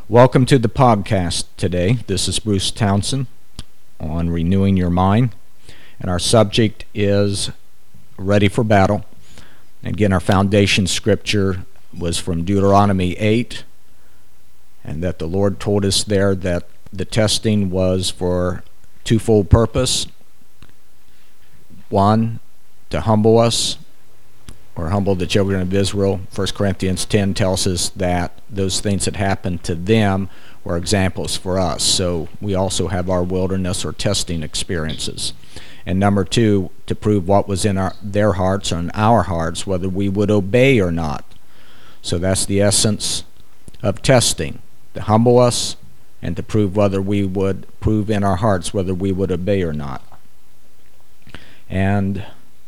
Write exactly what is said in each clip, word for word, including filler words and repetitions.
Welcome to the podcast today. This is Bruce Townsend on Renewing Your Mind, and our subject is Ready for Battle. Again, our foundation scripture was from Deuteronomy eight, and that the Lord told us there that the testing was for twofold purpose. One, to humble us, or humble the children of Israel. First Corinthians ten tells us that those things that happened to them were examples for us. So we also have our wilderness or testing experiences. And number two, to prove what was in our their hearts or in our hearts, whether we would obey or not. So that's the essence of testing, to humble us and to prove whether we would prove in our hearts whether we would obey or not. And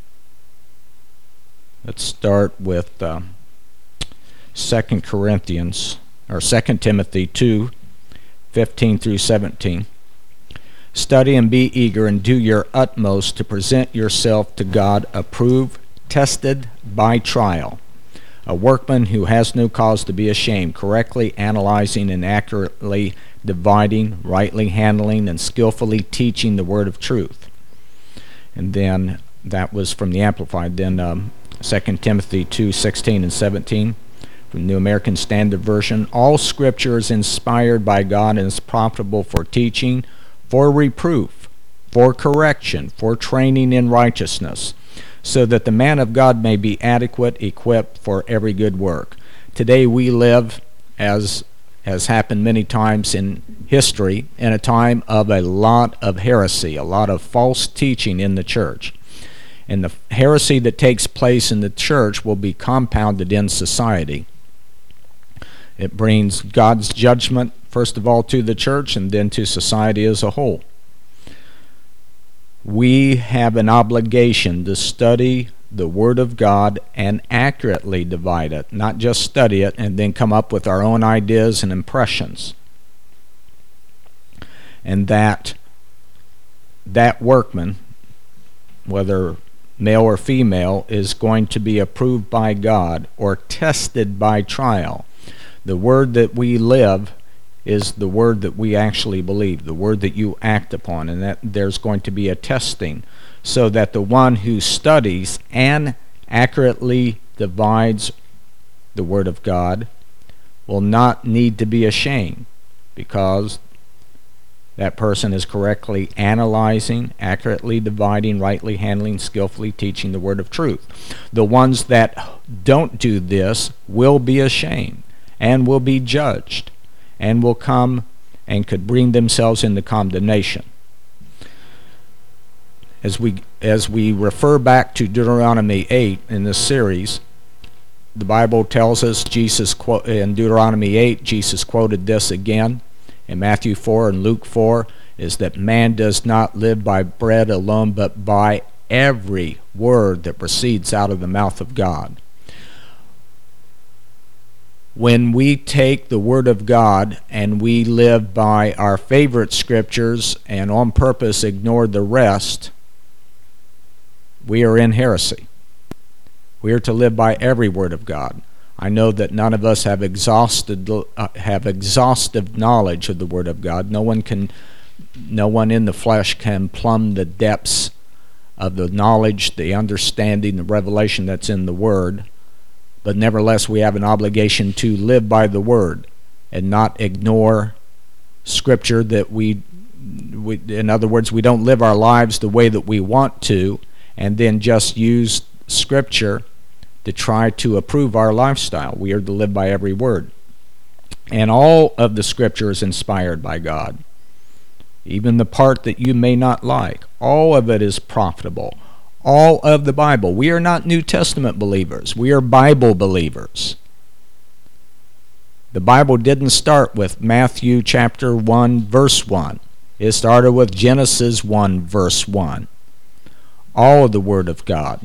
let's start with uh, Second Corinthians, or Second Timothy two, fifteen through seventeen. Study and be eager and do your utmost to present yourself to God approved, tested by trial, a workman who has no cause to be ashamed, correctly analyzing and accurately dividing, rightly handling, and skillfully teaching the word of truth. And then that was from the Amplified. Then um, Second Timothy two, sixteen and seventeen from the New American Standard Version. All Scripture is inspired by God and is profitable for teaching, for reproof, for correction, for training in righteousness, so that the man of God may be adequate, equipped for every good work. Today we live, as has happened many times in history, in a time of a lot of heresy, a lot of false teaching in the church. And the heresy that takes place in the church will be compounded in society. It brings God's judgment, first of all, to the church and then to society as a whole. We have an obligation to study the Word of God and accurately divide it, not just study it and then come up with our own ideas and impressions. And that that workman, whether male or female, is going to be approved by God or tested by trial. The word that we live is the word that we actually believe, the word that you act upon, and that there's going to be a testing, so that the one who studies and accurately divides the word of God will not need to be ashamed, because that person is correctly analyzing, accurately dividing, rightly handling, skillfully teaching the word of truth. The ones that don't do this will be ashamed and will be judged and will come and could bring themselves into condemnation. As we as we refer back to Deuteronomy eight in this series, the Bible tells us, Jesus quote in Deuteronomy eight, Jesus quoted this again in Matthew four and Luke four, is that man does not live by bread alone, but by every word that proceeds out of the mouth of God. When we take the Word of God and we live by our favorite scriptures and on purpose ignore the rest, we are in heresy. We are to live by every word of God. I know that none of us have exhausted uh, have exhaustive knowledge of the Word of God. No one can, no one in the flesh can plumb the depths of the knowledge, the understanding, the revelation that's in the Word. But nevertheless, we have an obligation to live by the Word and not ignore Scripture. That we, we, in other words, we don't live our lives the way that we want to, and then just use Scripture to try to approve our lifestyle. We are to live by every word. And all of the Scripture is inspired by God. Even the part that you may not like, all of it is profitable. All of the Bible. We are not New Testament believers. We are Bible believers. The Bible didn't start with Matthew chapter one, verse one. It started with Genesis one, verse one. All of the Word of God.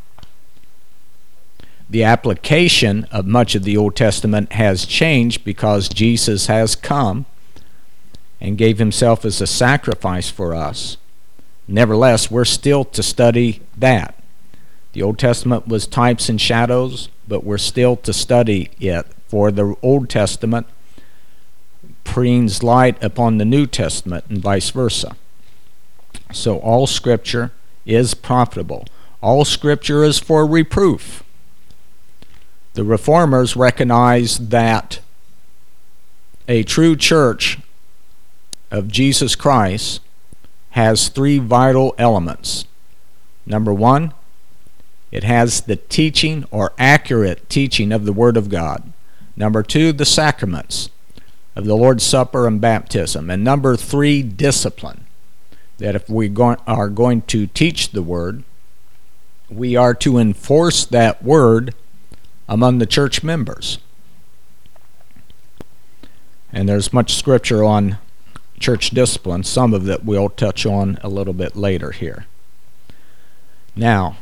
The application of much of the Old Testament has changed because Jesus has come and gave himself as a sacrifice for us. Nevertheless, we're still to study that. The Old Testament was types and shadows, but we're still to study it. For the Old Testament brings light upon the New Testament and vice versa. So all Scripture is profitable. All Scripture is for reproof. The Reformers recognized that a true church of Jesus Christ has three vital elements. Number one, it has the teaching or accurate teaching of the Word of God. Number two, the sacraments of the Lord's Supper and baptism. And number three, discipline. That if we go- are going to teach the Word, we are to enforce that Word among the church members. And there's much scripture on church discipline, some of it we'll touch on a little bit later here. Now,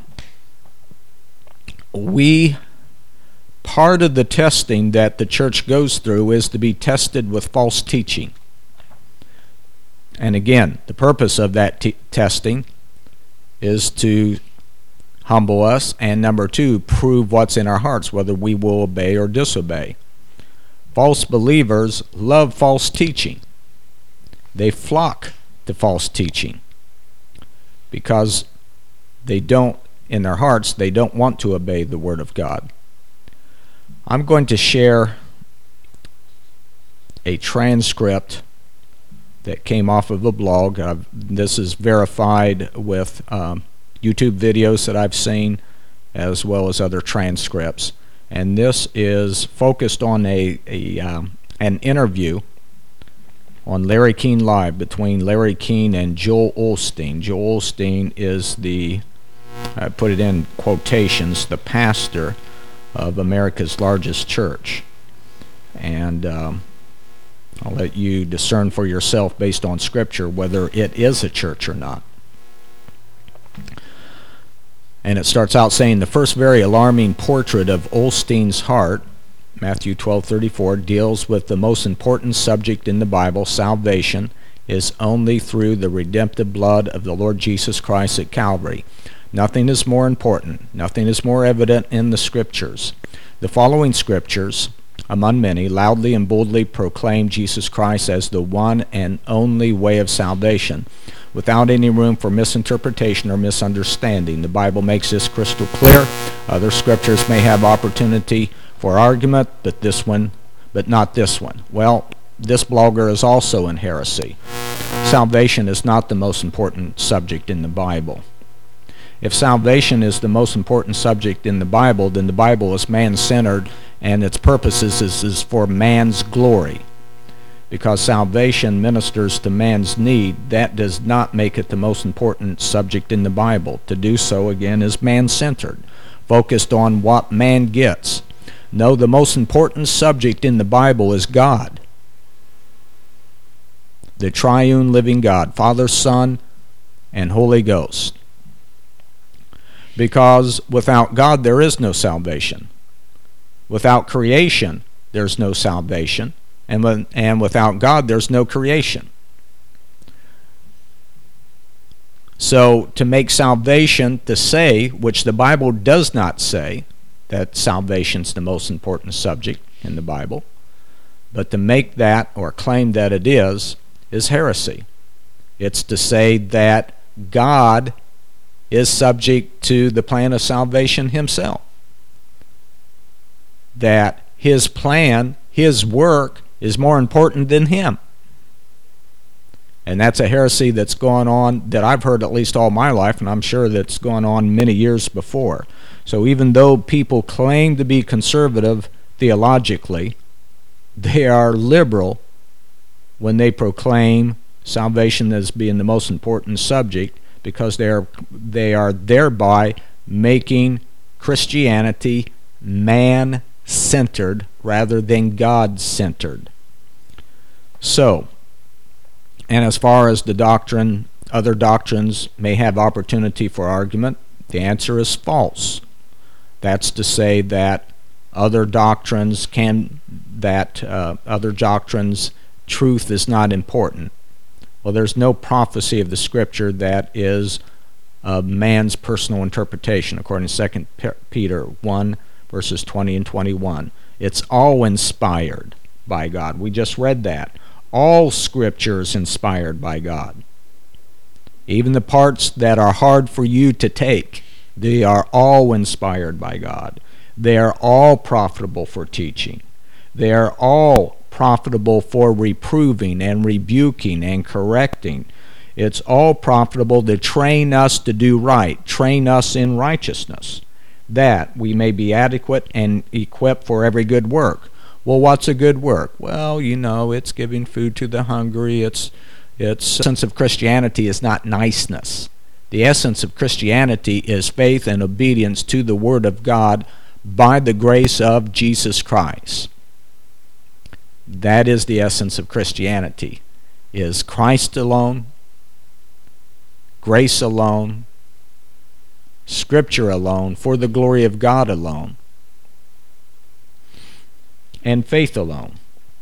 we, part of the testing that the church goes through is to be tested with false teaching. And again, the purpose of that t- testing is to humble us, and number two, prove what's in our hearts, whether we will obey or disobey. False believers love false teaching. They flock to false teaching because they don't, in their hearts, they don't want to obey the Word of God. I'm going to share a transcript that came off of a blog. Uh, this is verified with um, YouTube videos that I've seen, as well as other transcripts. And this is focused on a, a um, an interview on Larry Keane Live between Larry Keane and Joel Osteen. Joel Osteen is the, I put it in quotations, the pastor of America's largest church. And um, I'll let you discern for yourself based on Scripture whether it is a church or not. And it starts out saying, the first very alarming portrait of Osteen's heart, Matthew twelve thirty-four, deals with the most important subject in the Bible, salvation, is only through the redemptive blood of the Lord Jesus Christ at Calvary. Nothing is more important, nothing is more evident in the Scriptures. The following Scriptures, among many, loudly and boldly proclaim Jesus Christ as the one and only way of salvation, without any room for misinterpretation or misunderstanding. The Bible makes this crystal clear. Other scriptures may have opportunity for argument, but this one, but not this one. Well, this blogger is also in heresy. Salvation is not the most important subject in the Bible. If salvation is the most important subject in the Bible, then the Bible is man-centered, and its purposes is, is for man's glory. Because salvation ministers to man's need, that does not make it the most important subject in the Bible. To do so, again, is man-centered, focused on what man gets. No, the most important subject in the Bible is God. The triune living God, Father, Son, and Holy Ghost. Because without God, there is no salvation. Without creation, there's no salvation. And, when, and without God, there's no creation. So to make salvation, to say, which the Bible does not say, that salvation's the most important subject in the Bible, but to make that or claim that it is, is heresy. It's to say that God is subject to the plan of salvation himself. That his plan, his work, is more important than him. And that's a heresy that's gone on, that I've heard at least all my life, and I'm sure that's gone on many years before. So even though people claim to be conservative theologically, they are liberal when they proclaim salvation as being the most important subject, because they are, they are thereby making Christianity man-centered rather than God-centered. So, and as far as the doctrine, other doctrines may have opportunity for argument, the answer is false. That's to say that other doctrines can, that uh, other doctrines, truth is not important. Well, there's no prophecy of the Scripture that is of man's personal interpretation, according to Second Peter one, verses twenty and twenty-one. It's all inspired by God. We just read that. All Scripture is inspired by God. Even the parts that are hard for you to take, they are all inspired by God. They are all profitable for teaching. They are all profitable for reproving and rebuking and correcting. It's all profitable to train us to do right, train us in righteousness, that we may be adequate and equipped for every good work. Well, what's a good work? Well, you know, it's giving food to the hungry. It's, it's the essence of Christianity is not niceness. The essence of Christianity is faith and obedience to the Word of God by the grace of Jesus Christ. That is the essence of Christianity, is Christ alone, grace alone, Scripture alone, for the glory of God alone, and faith alone.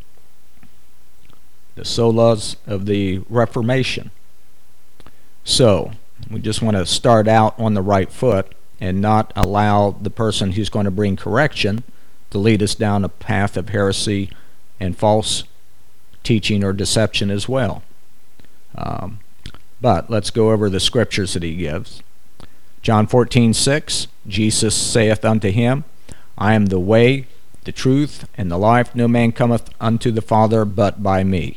The solas of the Reformation. So, we just want to start out on the right foot and not allow the person who's going to bring correction to lead us down a path of heresy and false teaching or deception as well. Um, but let's go over the scriptures that he gives. John fourteen six, Jesus saith unto him, I am the way, the truth, and the life. No man cometh unto the Father but by me.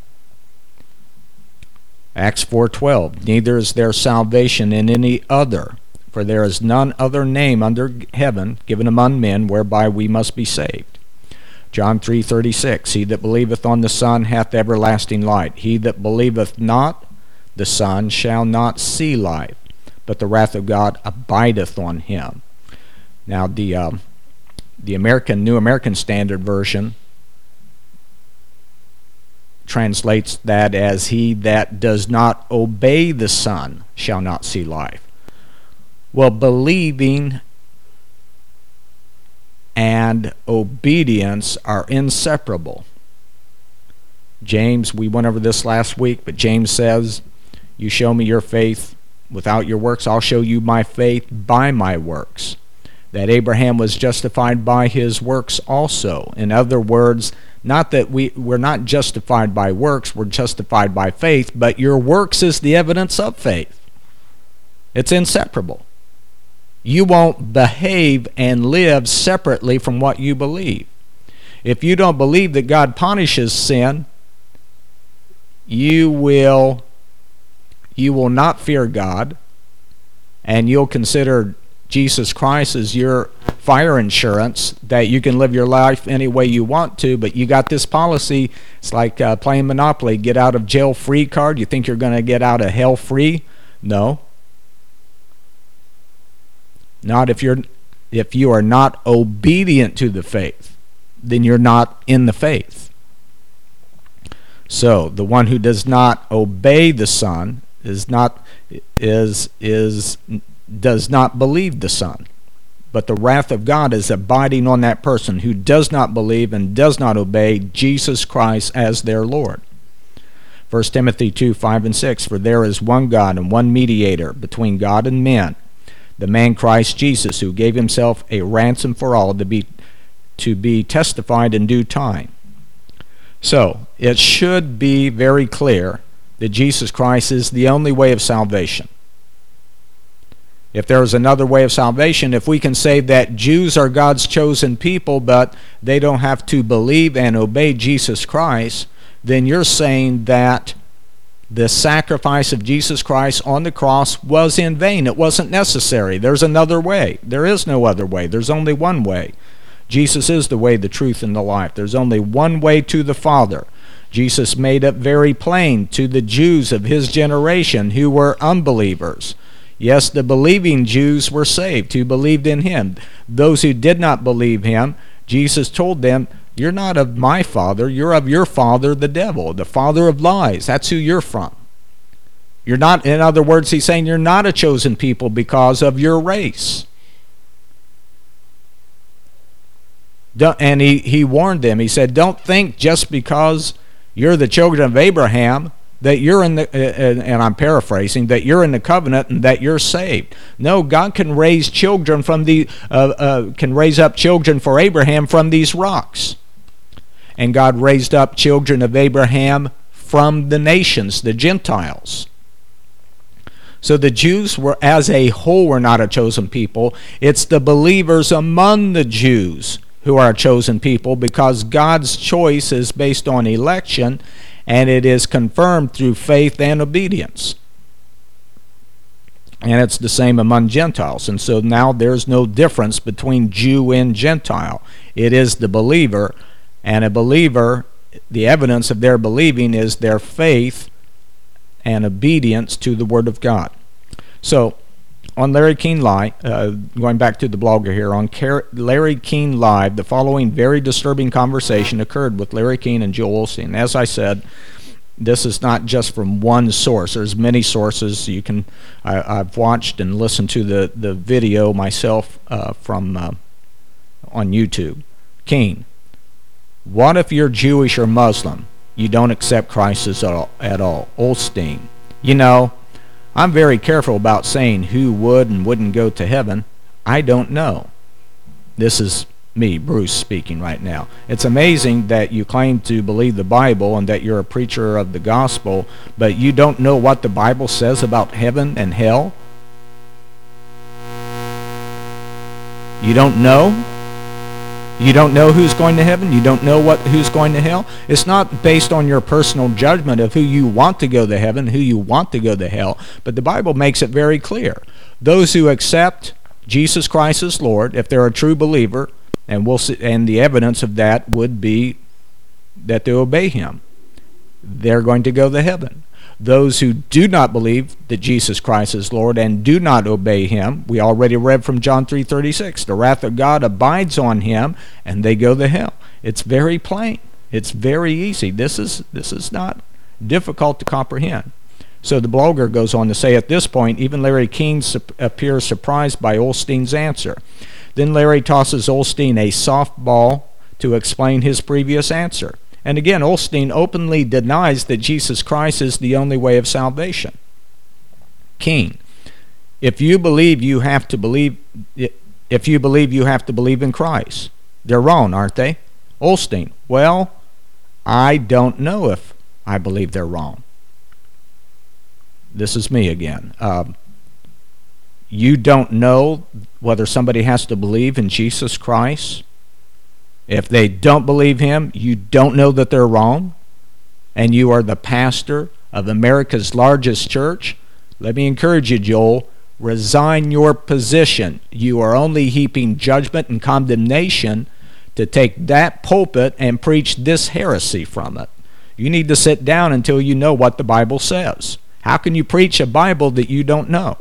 Acts four twelve, neither is there salvation in any other, for there is none other name under heaven given among men whereby we must be saved. John three thirty-six, he that believeth on the Son hath everlasting life. He that believeth not the Son shall not see life, but the wrath of God abideth on him. Now the uh, the American New American Standard Version translates that as he that does not obey the Son shall not see life. Well, believing and obedience are inseparable. James, we went over this last week, but James says, you show me your faith without your works, I'll show you my faith by my works. That Abraham was justified by his works also. In other words, not that we, we're not justified by works, we're justified by faith, but your works is the evidence of faith. It's inseparable. You won't behave and live separately from what you believe. If you don't believe that God punishes sin, you will you will not fear God, and you'll consider Jesus Christ as your fire insurance, that you can live your life any way you want to, but you got this policy. It's like uh, playing Monopoly, get out of jail free card. You think you're going to get out of hell free? No. Not if you're if you are not obedient to the faith, then you're not in the faith. So the one who does not obey the Son is not is is does not believe the Son. But the wrath of God is abiding on that person who does not believe and does not obey Jesus Christ as their Lord. First Timothy two five and six, for there is one God and one mediator between God and men, the man Christ Jesus, who gave himself a ransom for all, to be to be testified in due time. So it should be very clear that Jesus Christ is the only way of salvation. If there is another way of salvation, if we can say that Jews are God's chosen people, but they don't have to believe and obey Jesus Christ, then you're saying that the sacrifice of Jesus Christ on the cross was in vain. It wasn't necessary. There's another way. There is no other way. There's only one way. Jesus is the way, the truth, and the life. There's only one way to the Father. Jesus made it very plain to the Jews of his generation who were unbelievers. Yes, the believing Jews were saved, who believed in him. Those who did not believe him, Jesus told them, you're not of my father, you're of your father, the devil, the father of lies. That's who you're from. You're not, in other words, he's saying you're not a chosen people because of your race. And he, he warned them. He said, don't think just because you're the children of Abraham that you're in the, uh, and I'm paraphrasing, that you're in the covenant and that you're saved. No, God can raise children from the, uh, uh, can raise up children for Abraham from these rocks. And God raised up children of Abraham from the nations, the Gentiles. So the Jews were, as a whole, were not a chosen people. It's the believers among the Jews who are a chosen people, because God's choice is based on election, and it is confirmed through faith and obedience. And it's the same among Gentiles. And so now there's no difference between Jew and Gentile. It is the believer, and a believer, the evidence of their believing is their faith and obedience to the Word of God. So, on Larry Keane Live, uh, going back to the blogger here, on Car- Larry Keane Live, the following very disturbing conversation occurred with Larry Keane and Joel Osteen. As I said, this is not just from one source. There's many sources. You can. I, I've watched and listened to the, the video myself uh, from uh, on YouTube. Keane, what if you're Jewish or Muslim? You don't accept Christ as all, at all. Osteen, you know, I'm very careful about saying who would and wouldn't go to heaven. I don't know. This is me, Bruce, speaking right now. It's amazing that you claim to believe the Bible and that you're a preacher of the gospel, but you don't know what the Bible says about heaven and hell? You don't know? You don't know who's going to heaven? You don't know what who's going to hell? It's not based on your personal judgment of who you want to go to heaven, who you want to go to hell, but the Bible makes it very clear. Those who accept Jesus Christ as Lord, if they're a true believer, and we'll see, and the evidence of that would be that they obey Him, they're going to go to heaven. Those who do not believe that Jesus Christ is Lord and do not obey Him, we already read from John three thirty-six, the wrath of God abides on him, and they go to hell. It's very plain. It's very easy. This is this is not difficult to comprehend. So the blogger goes on to say, at this point, even Larry Keane su- appears surprised by Osteen's answer. Then Larry tosses Osteen a softball to explain his previous answer. And again, Osteen openly denies that Jesus Christ is the only way of salvation. Keane, if you believe you have to believe, if you believe you have to believe in Christ, they're wrong, aren't they? Osteen, well, I don't know if I believe they're wrong. This is me again. Um, you don't know whether somebody has to believe in Jesus Christ. If they don't believe Him, you don't know that they're wrong, and you are the pastor of America's largest church. Let me encourage you, Joel, resign your position. You are only heaping judgment and condemnation to take that pulpit and preach this heresy from it. You need to sit down until you know what the Bible says. How can you preach a Bible that you don't know?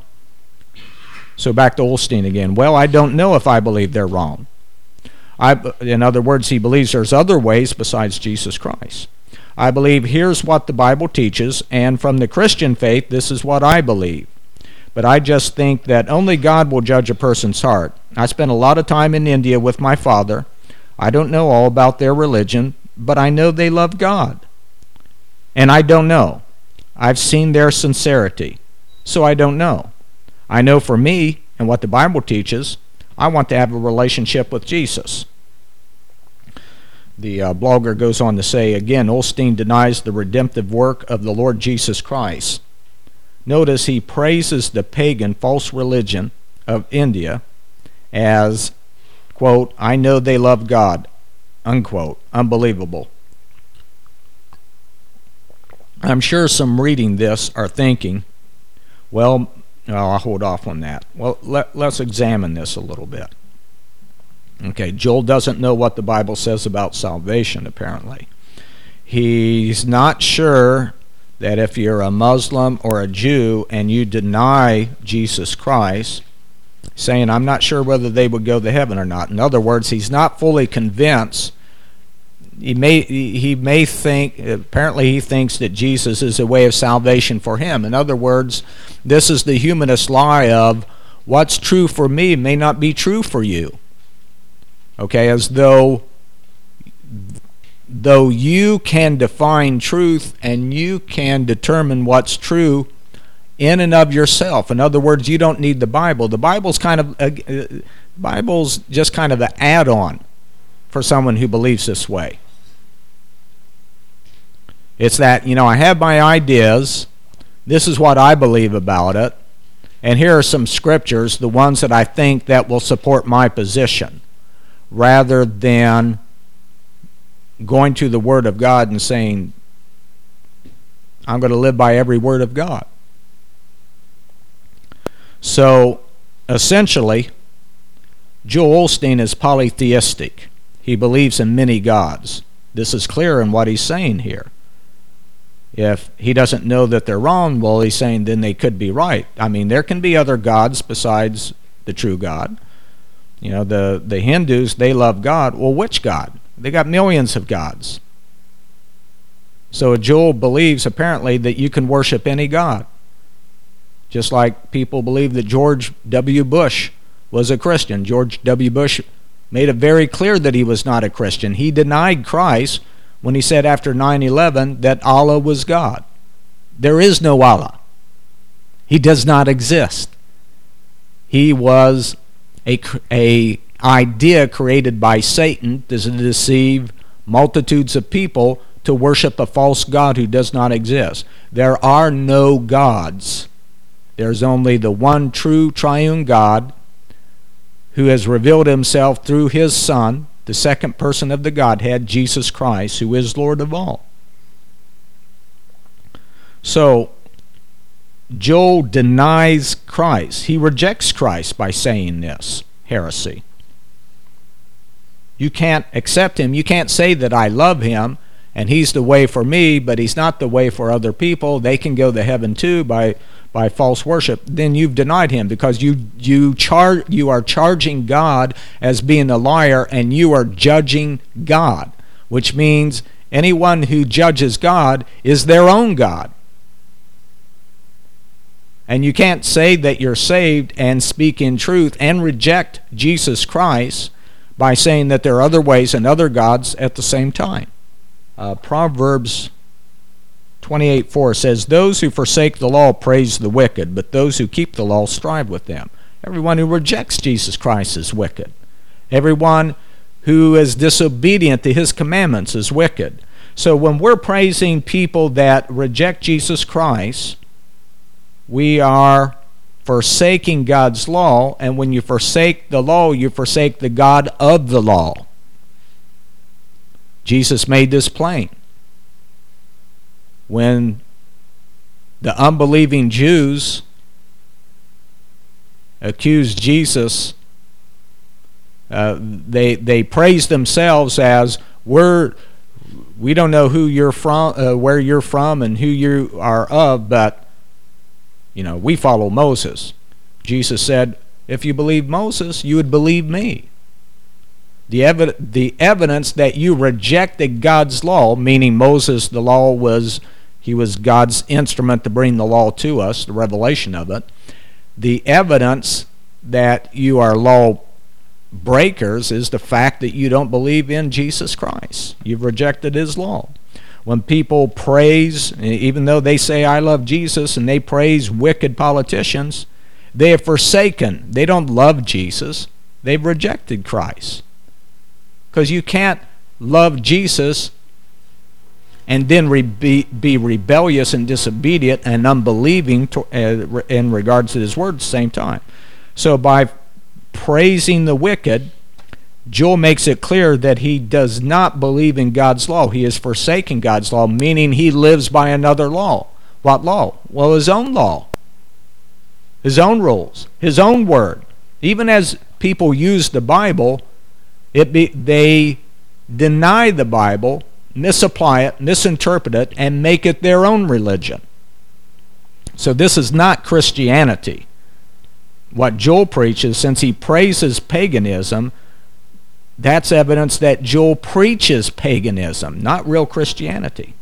So back to Osteen again. Well, I don't know if I believe they're wrong. I, in other words, he believes there's other ways besides Jesus Christ. I believe here's what the Bible teaches, and from the Christian faith, this is what I believe. But I just think that only God will judge a person's heart. I spent a lot of time in India with my father. I don't know all about their religion, but I know they love God. And I don't know. I've seen their sincerity, so I don't know. I know for me, and what the Bible teaches, I want to have a relationship with Jesus. The uh, blogger goes on to say, again, Osteen denies the redemptive work of the Lord Jesus Christ. Notice he praises the pagan false religion of India as, quote, I know they love God, unquote. Unbelievable. I'm sure some reading this are thinking, well, no, I'll hold off on that. Well, let, let's examine this a little bit. Okay, Joel doesn't know what the Bible says about salvation, apparently. He's not sure that if you're a Muslim or a Jew and you deny Jesus Christ, saying, I'm not sure whether they would go to heaven or not. In other words, he's not fully convinced. He may he may think, apparently he thinks that Jesus is a way of salvation for him. In other words, this is the humanist lie of what's true for me may not be true for you. Okay, as though though you can define truth and you can determine what's true in and of yourself. In other words, you don't need the Bible. The Bible's kind of uh, Bible's just kind of an add-on for someone who believes this way. It's that, you know, I have my ideas. This is what I believe about it. And here are some scriptures, the ones that I think that will support my position, rather than going to the Word of God and saying, I'm going to live by every word of God. So, essentially, Joel Osteen is polytheistic. He believes in many gods. This is clear in what he's saying here. If he doesn't know that they're wrong, well, he's saying then they could be right. I mean, there can be other gods besides the true God. You know, the, the Hindus, they love God. Well, which God? They got millions of gods. So Joel believes, apparently, that you can worship any god. Just like people believe that George W. Bush was a Christian. George W. Bush made it very clear that he was not a Christian. He denied Christ when he said after nine eleven that Allah was God. There is no Allah. He does not exist. He was a, a idea created by Satan to deceive multitudes of people to worship a false god who does not exist. There are no gods. There's only the one true triune God who has revealed himself through his Son, the second person of the Godhead, Jesus Christ, who is Lord of all. So, Joel denies Christ. He rejects Christ by saying this heresy. You can't accept him. You can't say that I love him and he's the way for me, but he's not the way for other people. They can go to heaven too by by false worship. Then you've denied him, because you you char you are charging God as being a liar, and you are judging God, which means anyone who judges God is their own God. And you can't say that you're saved and speak in truth and reject Jesus Christ by saying that there are other ways and other gods at the same time. Uh, Proverbs twenty-eight four says, those who forsake the law praise the wicked, but those who keep the law strive with them. Everyone who rejects Jesus Christ is wicked. Everyone who is disobedient to his commandments is wicked. So when we're praising people that reject Jesus Christ, we are forsaking God's law, and when you forsake the law, you forsake the God of the law. Jesus made this plain. When the unbelieving Jews accused Jesus, uh, they they praised themselves as, we're we don't know who you're from, uh, where you're from, and who you are of, but you know, we follow Moses. Jesus said, if you believe Moses, you would believe me. The, evi the evidence that you rejected God's law, meaning Moses, the law was, he was God's instrument to bring the law to us, the revelation of it. The evidence that you are law breakers is the fact that you don't believe in Jesus Christ. You've rejected his law. When people praise, even though they say I love Jesus, and they praise wicked politicians, they have forsaken. They don't love Jesus. They've rejected Christ. Because you can't love Jesus and then re be, be rebellious and disobedient and unbelieving to, uh, in regards to his word at the same time. So by praising the wicked, Joel makes it clear that he does not believe in God's law. He is forsaking God's law, meaning he lives by another law. What law? Well, his own law. His own rules. His own word. Even as people use the Bible, It be, they deny the Bible, misapply it, misinterpret it, and make it their own religion. So this is not Christianity. What Joel preaches, since he praises paganism, that's evidence that Joel preaches paganism, not real Christianity.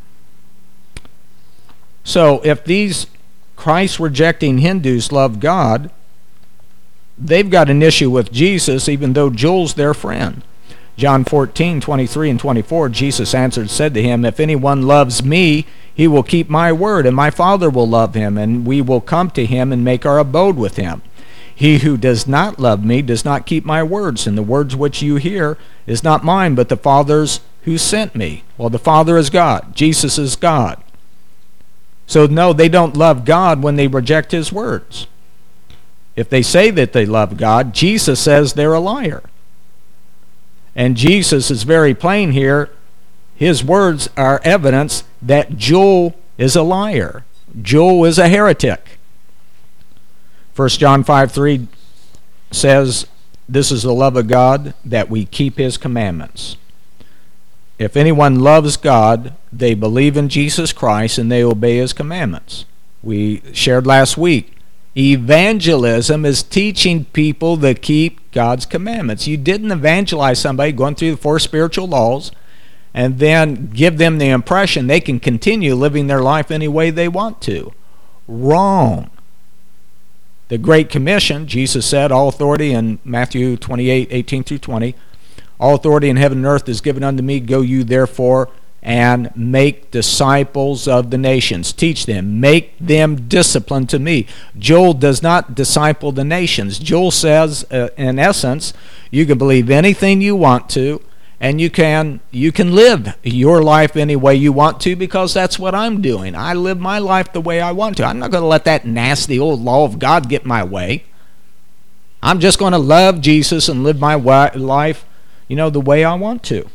So if these Christ-rejecting Hindus love God, they've got an issue with Jesus, even though Joel's their friend. John fourteen, twenty-three and twenty-four, Jesus answered and said to him, if anyone loves me, he will keep my word, and my Father will love him, and we will come to him and make our abode with him. He who does not love me does not keep my words, and the words which you hear is not mine, but the Father's who sent me. Well, the Father is God. Jesus is God. So no, they don't love God when they reject his words. If they say that they love God, Jesus says they're a liar. And Jesus is very plain here. His words are evidence that Joel is a liar. Joel is a heretic. First John five three says, this is the love of God, that we keep his commandments. If anyone loves God, they believe in Jesus Christ and they obey his commandments. We shared last week, evangelism is teaching people to keep God's commandments. You didn't evangelize somebody going through the four spiritual laws and then give them the impression they can continue living their life any way they want to. Wrong. The Great Commission, Jesus said, all authority in Matthew twenty-eight, eighteen through twenty, all authority in heaven and earth is given unto me. Go you therefore and make disciples of the nations. Teach them. Make them disciplined to me. Joel does not disciple the nations. Joel says, uh, in essence, you can believe anything you want to, and you can you can live your life any way you want to, because that's what I'm doing. I live my life the way I want to. I'm not going to let that nasty old law of God get my way. I'm just going to love Jesus and live my wa- life, you know, the way I want to.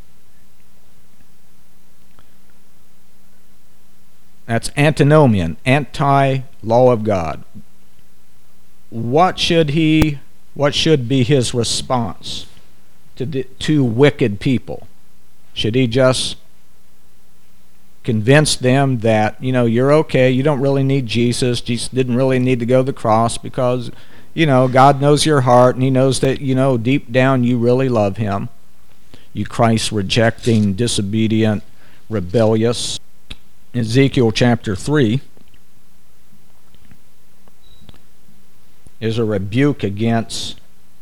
That's antinomian, anti-law of God. What should he, what should be his response to the, to wicked people? Should he just convince them that, you know, you're okay, you don't really need Jesus, Jesus didn't really need to go to the cross because, you know, God knows your heart and he knows that, you know, deep down you really love him. You Christ-rejecting, disobedient, rebellious. Ezekiel chapter three is a rebuke against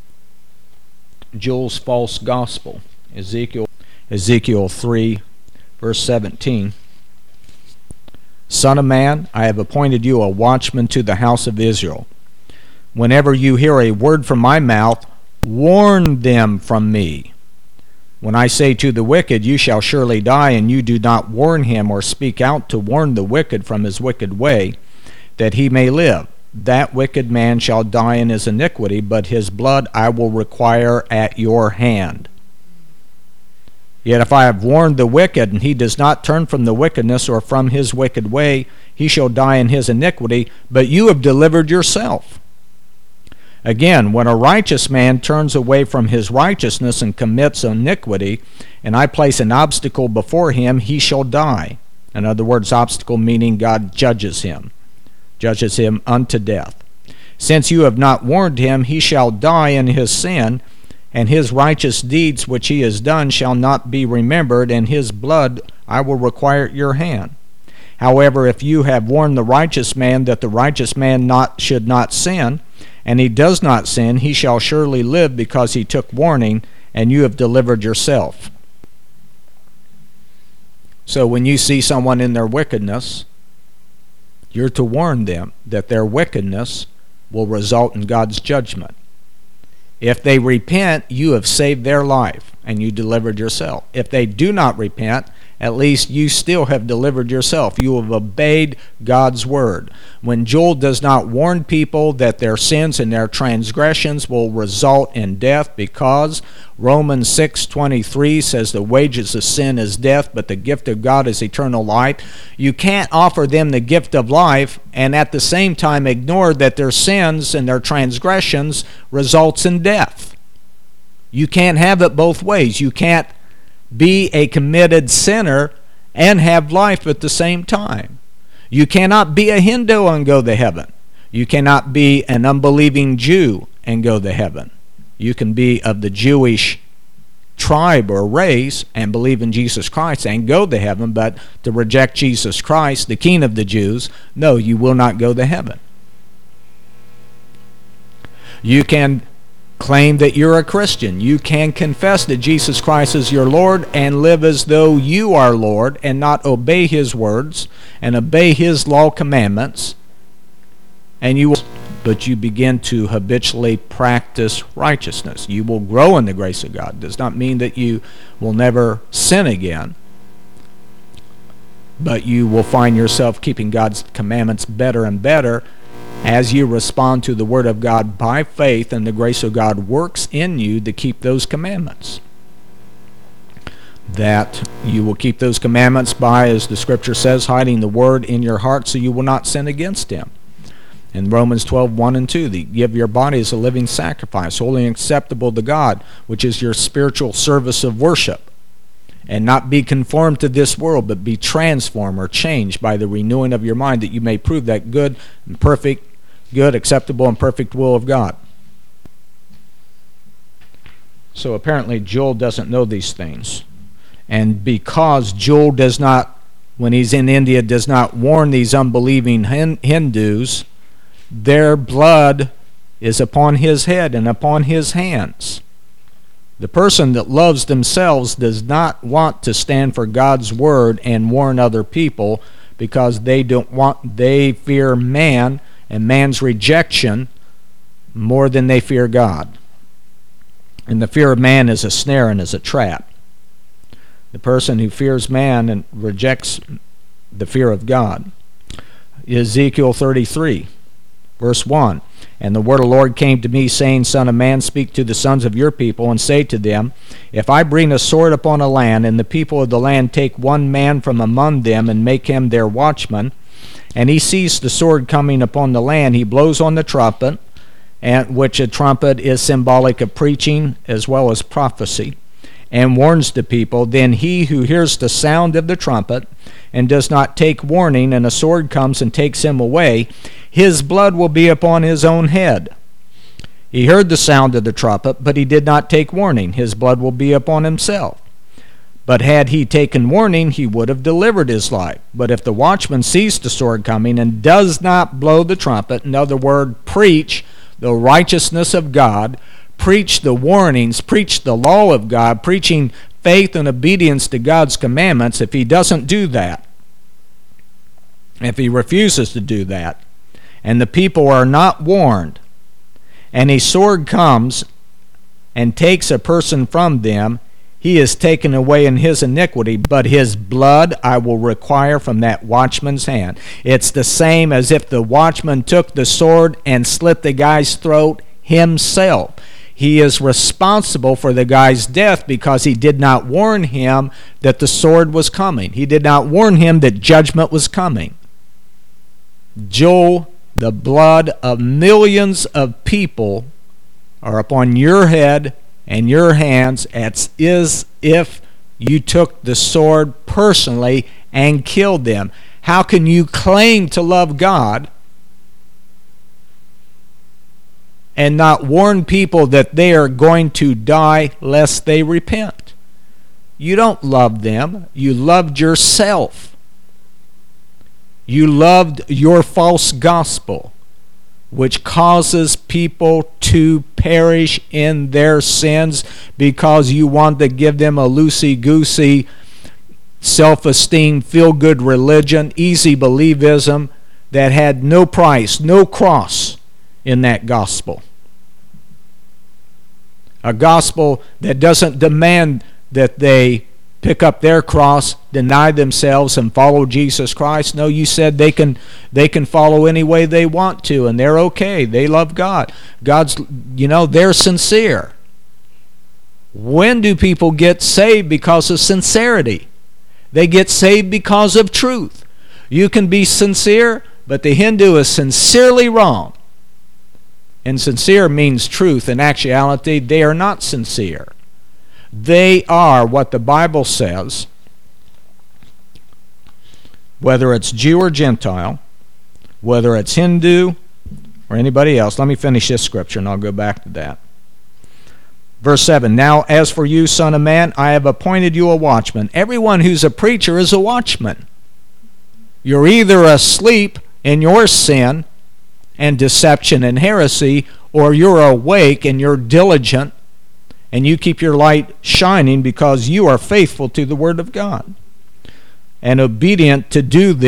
Joel's false gospel. Ezekiel, Ezekiel three, verse seventeen. Son of man, I have appointed you a watchman to the house of Israel. Whenever you hear a word from my mouth, warn them from me. When I say to the wicked, you shall surely die, and you do not warn him or speak out to warn the wicked from his wicked way, that he may live, that wicked man shall die in his iniquity, but his blood I will require at your hand. Yet if I have warned the wicked, and he does not turn from the wickedness or from his wicked way, he shall die in his iniquity, but you have delivered yourself. Again, when a righteous man turns away from his righteousness and commits iniquity, and I place an obstacle before him, he shall die. In other words, obstacle meaning God judges him, judges him unto death. Since you have not warned him, he shall die in his sin, and his righteous deeds which he has done shall not be remembered, and his blood I will require at your hand. However, if you have warned the righteous man that the righteous man not should not sin, and he does not sin, he shall surely live because he took warning, and you have delivered yourself. So when you see someone in their wickedness, you're to warn them that their wickedness will result in God's judgment. If they repent, you have saved their life, and you delivered yourself. If they do not repent, at least you still have delivered yourself. You have obeyed God's word. When Joel does not warn people that their sins and their transgressions will result in death, because Romans six twenty-three says the wages of sin is death, but the gift of God is eternal life, you can't offer them the gift of life and at the same time ignore that their sins and their transgressions results in death. You can't have it both ways. You can't be a committed sinner and have life at the same time. You cannot be a Hindu and go to heaven. You cannot be an unbelieving Jew and go to heaven. You can be of the Jewish tribe or race and believe in Jesus Christ and go to heaven, but to reject Jesus Christ, the King of the Jews, no, you will not go to heaven. You can claim that you're a Christian. You can confess that Jesus Christ is your Lord and live as though you are Lord and not obey his words and obey his law commandments, and you will but you begin to habitually practice righteousness. You will grow in the grace of God. It does not mean that you will never sin again, but you will find yourself keeping God's commandments better and better as you respond to the Word of God by faith, and the grace of God works in you to keep those commandments. That you will keep those commandments by, as the Scripture says, hiding the Word in your heart so you will not sin against Him. In Romans twelve, one and two, the, give your body as a living sacrifice, holy and acceptable to God, which is your spiritual service of worship. And not be conformed to this world, but be transformed or changed by the renewing of your mind, that you may prove that good and perfect, good, acceptable, and perfect will of God. So apparently Joel doesn't know these things. And because Joel does not, when he's in India, does not warn these unbelieving Hindus, their blood is upon his head and upon his hands. The person that loves themselves does not want to stand for God's word and warn other people, because they don't want, they fear man and man's rejection more than they fear God. And the fear of man is a snare and is a trap. The person who fears man and rejects the fear of God. Ezekiel thirty-three, verse one. And the word of the Lord came to me, saying, Son of man, speak to the sons of your people, and say to them, If I bring a sword upon a land, and the people of the land take one man from among them, and make him their watchman, and he sees the sword coming upon the land, he blows on the trumpet, and which a trumpet is symbolic of preaching as well as prophecy, and warns the people, then he who hears the sound of the trumpet and does not take warning, and a sword comes and takes him away, his blood will be upon his own head. He heard the sound of the trumpet, but he did not take warning. His blood will be upon himself. But had he taken warning, he would have delivered his life. But if the watchman sees the sword coming and does not blow the trumpet, in other words, preach the righteousness of God, preach the warnings, preach the law of God, preaching faith and obedience to God's commandments, if he doesn't do that, if he refuses to do that, and the people are not warned, and a sword comes and takes a person from them, he is taken away in his iniquity, but his blood I will require from that watchman's hand. It's the same as if the watchman took the sword and slit the guy's throat himself. He is responsible for the guy's death because he did not warn him that the sword was coming. He did not warn him that judgment was coming. Joel, the blood of millions of people are upon your head and your hands, as is if you took the sword personally and killed them. How can you claim to love God and not warn people that they are going to die lest they repent? You don't love them. You loved yourself. You loved your false gospel, which causes people to perish in their sins because you want to give them a loosey-goosey, self-esteem, feel-good religion, easy believism that had no price, no cross in that gospel. A gospel that doesn't demand that they pick up their cross, deny themselves, and follow Jesus Christ. No, you said they can they can follow any way they want to, and they're okay. They love God. God's, you know, they're sincere. When do people get saved because of sincerity? They get saved because of truth. You can be sincere, but the Hindu is sincerely wrong. And sincere means truth. In actuality, they are not sincere. They are what the Bible says, whether it's Jew or Gentile, whether it's Hindu or anybody else. Let me finish this scripture and I'll go back to that. Verse seven, Now as for you, son of man, I have appointed you a watchman. Everyone who's a preacher is a watchman. You're either asleep in your sin and deception and heresy, or you're awake and you're diligent and you keep your light shining because you are faithful to the Word of God and obedient to do this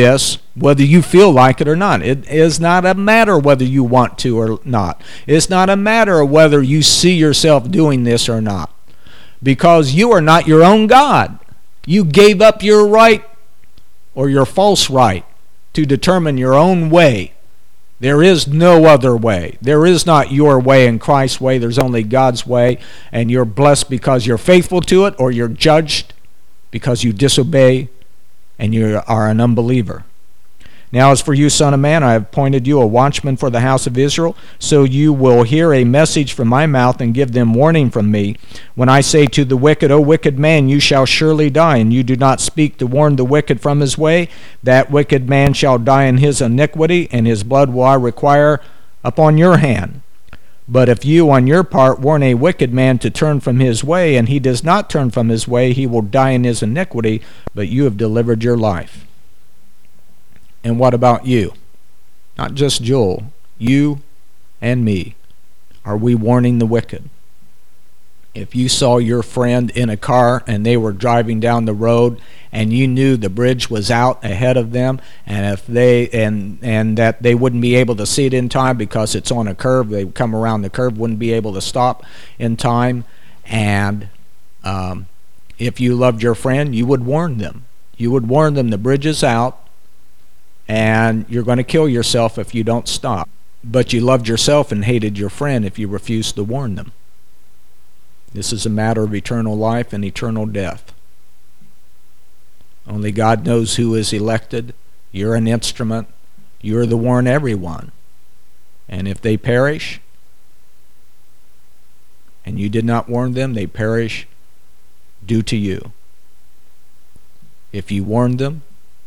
whether you feel like it or not. It is not a matter whether you want to or not. It's not a matter of whether you see yourself doing this or not, because you are not your own God. You gave up your right or your false right to determine your own way. There is no other way. There is not your way and Christ's way. There's only God's way, and you're blessed because you're faithful to it, or you're judged because you disobey and you are an unbeliever. Now as for you, son of man, I have appointed you a watchman for the house of Israel, so you will hear a message from my mouth and give them warning from me. When I say to the wicked, O wicked man, you shall surely die, and you do not speak to warn the wicked from his way, that wicked man shall die in his iniquity, and his blood will I require upon your hand. But if you on your part warn a wicked man to turn from his way, and he does not turn from his way, he will die in his iniquity, but you have delivered your life. And what about you? Not just Joel, you and me. Are we warning the wicked? If you saw your friend in a car and they were driving down the road and you knew the bridge was out ahead of them, and if they and and that they wouldn't be able to see it in time because it's on a curve, they would come around the curve, wouldn't be able to stop in time, and um, if you loved your friend, you would warn them. You would warn them the bridge is out, and you're going to kill yourself if you don't stop. But you loved yourself and hated your friend if you refused to warn them. This is a matter of eternal life and eternal death. Only God knows who is elected. You're an instrument. You're to warn everyone. And if they perish, and you did not warn them, they perish due to you. If you warned them,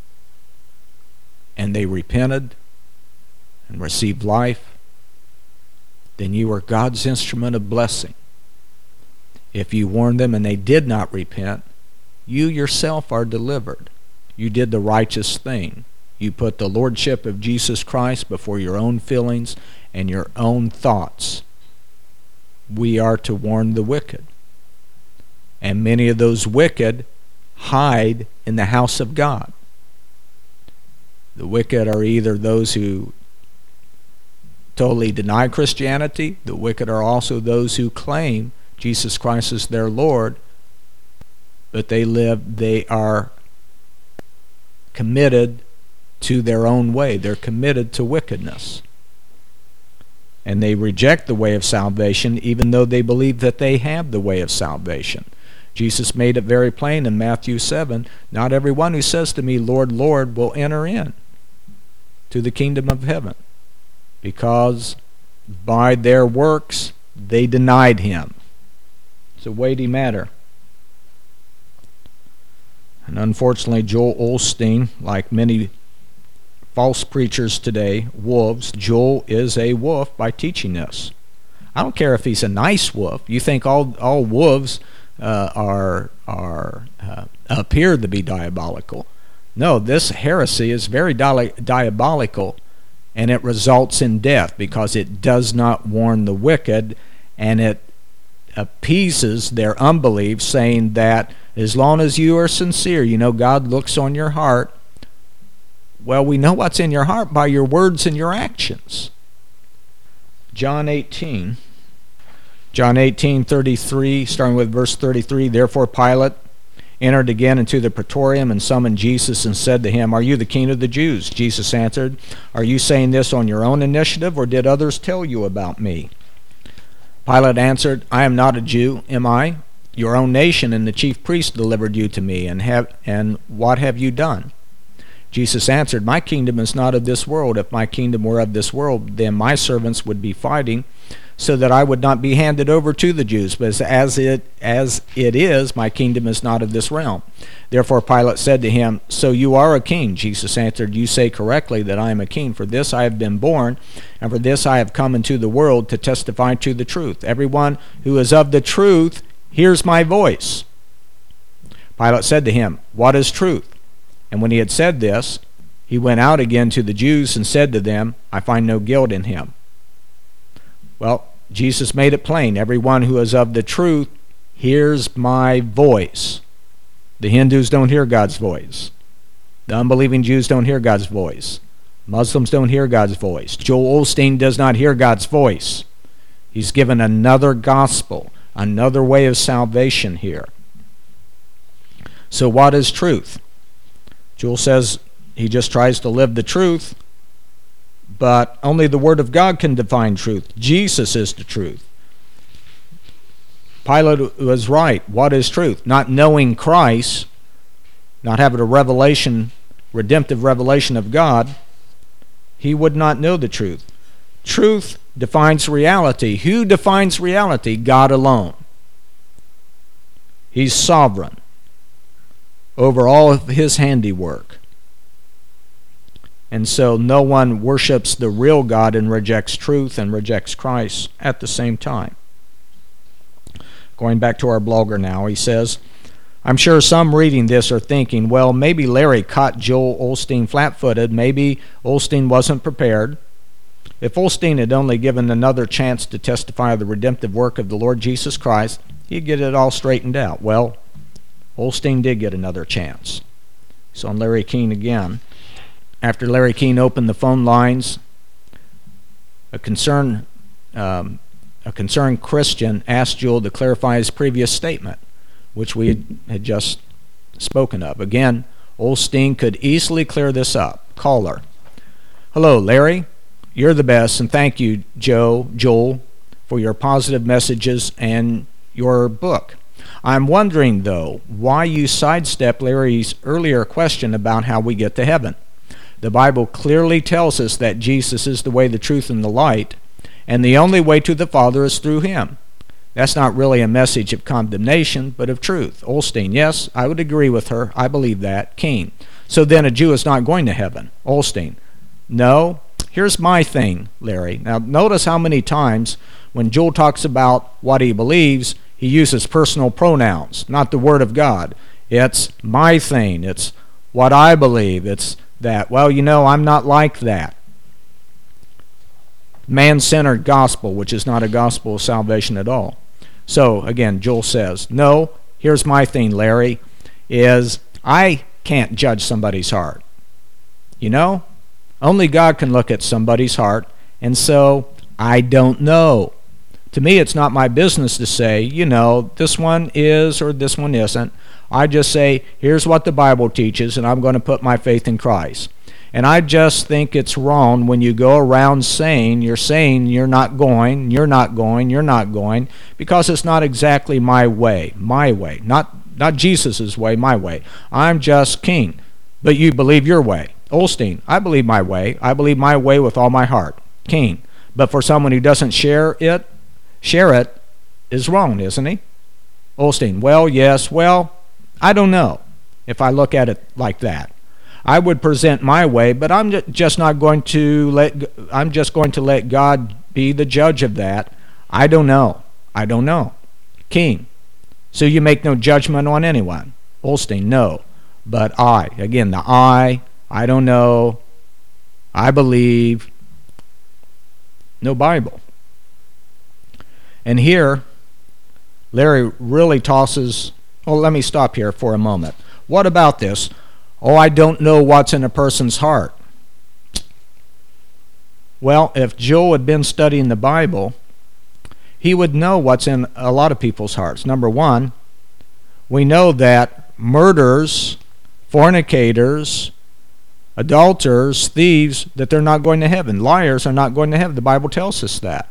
and they repented and received life, then you are God's instrument of blessing. If you warned them and they did not repent, you yourself are delivered. You did the righteous thing. You put the lordship of Jesus Christ before your own feelings and your own thoughts. We are to warn the wicked. And many of those wicked hide in the house of God. The wicked are either those who totally deny Christianity. The wicked are also those who claim Jesus Christ is their Lord, but they live, they are committed to their own way. They're committed to wickedness. And they reject the way of salvation even though they believe that they have the way of salvation. Jesus made it very plain in Matthew seven, not everyone who says to me, Lord, Lord, will enter in to the kingdom of heaven, because by their works they denied him. It's a weighty matter. And unfortunately, Joel Osteen, like many false preachers today, wolves, Joel is a wolf by teaching this. I don't care if he's a nice wolf. You think all all wolves uh, are are uh, appear to be diabolical? No, this heresy is very di- diabolical, and it results in death because it does not warn the wicked, and it appeases their unbelief, saying that as long as you are sincere, you know, God looks on your heart. Well, we know what's in your heart by your words and your actions. John eighteen. John eighteen, thirty-three, starting with verse thirty-three, Therefore Pilate entered again into the praetorium and summoned Jesus and said to him, Are you the king of the Jews? Jesus answered, Are you saying this on your own initiative, or did others tell you about me? Pilate answered, I am not a Jew, am I? Your own nation and the chief priests delivered you to me, and have and what have you done? Jesus answered, My kingdom is not of this world. If my kingdom were of this world, then my servants would be fighting, so that I would not be handed over to the Jews. But as it as it is, my kingdom is not of this realm. Therefore Pilate said to him, So you are a king? Jesus answered, You say correctly that I am a king. For this I have been born, and for this I have come into the world, to testify to the truth. Everyone who is of the truth hears my voice. Pilate said to him, What is truth? And when he had said this, he went out again to the Jews and said to them, I find no guilt in him. Well, Jesus made it plain. Everyone who is of the truth hears my voice. The Hindus don't hear God's voice. The unbelieving Jews don't hear God's voice. Muslims don't hear God's voice. Joel Osteen does not hear God's voice. He's given another gospel, another way of salvation here. So what is truth? Joel says he just tries to live the truth, but only the Word of God can define truth. Jesus is the truth. Pilate was right. What is truth? Not knowing Christ, not having a revelation, redemptive revelation of God, he would not know the truth. Truth defines reality. Who defines reality? God alone. He's sovereign over all of his handiwork. And so no one worships the real God and rejects truth and rejects Christ at the same time. Going back to our blogger now, he says, I'm sure some reading this are thinking, well, maybe Larry caught Joel Osteen flat-footed. Maybe Osteen wasn't prepared. If Osteen had only given another chance to testify of the redemptive work of the Lord Jesus Christ, he'd get it all straightened out. Well, Osteen did get another chance. So on Larry Keene again. After Larry Keene opened the phone lines, a concerned, um, a concerned Christian asked Joel to clarify his previous statement, which we had, had just spoken of. Again, Osteen could easily clear this up. Caller. Hello, Larry. You're the best, and thank you, Joe, Joel, for your positive messages and your book. I'm wondering, though, why you sidestep Larry's earlier question about how we get to heaven. The Bible clearly tells us that Jesus is the way, the truth, and the light, and the only way to the Father is through him. That's not really a message of condemnation, but of truth. Osteen, yes, I would agree with her. I believe that. Keene, so then a Jew is not going to heaven. Osteen, no. Here's my thing, Larry. Now notice how many times when Joel talks about what he believes, he uses personal pronouns, not the Word of God. It's my thing. It's what I believe. It's that, well, you know, I'm not like that. Man-centered gospel, which is not a gospel of salvation at all. So, again, Joel says, no, here's my thing, Larry, is I can't judge somebody's heart. You know? Only God can look at somebody's heart, and so I don't know. To me, it's not my business to say, you know, this one is or this one isn't. I just say, here's what the Bible teaches, and I'm going to put my faith in Christ. And I just think it's wrong when you go around saying, you're saying you're not going, you're not going, you're not going, because it's not exactly my way, my way, not, not Jesus' way, my way. I'm just king, but you believe your way. Osteen, I believe my way. I believe my way with all my heart. Keene, but for someone who doesn't share it, share it is wrong, isn't he? Osteen, well, yes, well, I don't know if I look at it like that. I would present my way, but I'm just not going to let, I'm just going to let God be the judge of that. I don't know. I don't know. Keene, so you make no judgment on anyone. Osteen, no. But I, again, the I, I don't know, I believe, no Bible. And here, Larry really tosses, well, let me stop here for a moment. What about this? Oh, I don't know what's in a person's heart. Well, if Joel had been studying the Bible, he would know what's in a lot of people's hearts. Number one, we know that murderers, fornicators, adulterers, thieves, that they're not going to heaven. Liars are not going to heaven. The Bible tells us that.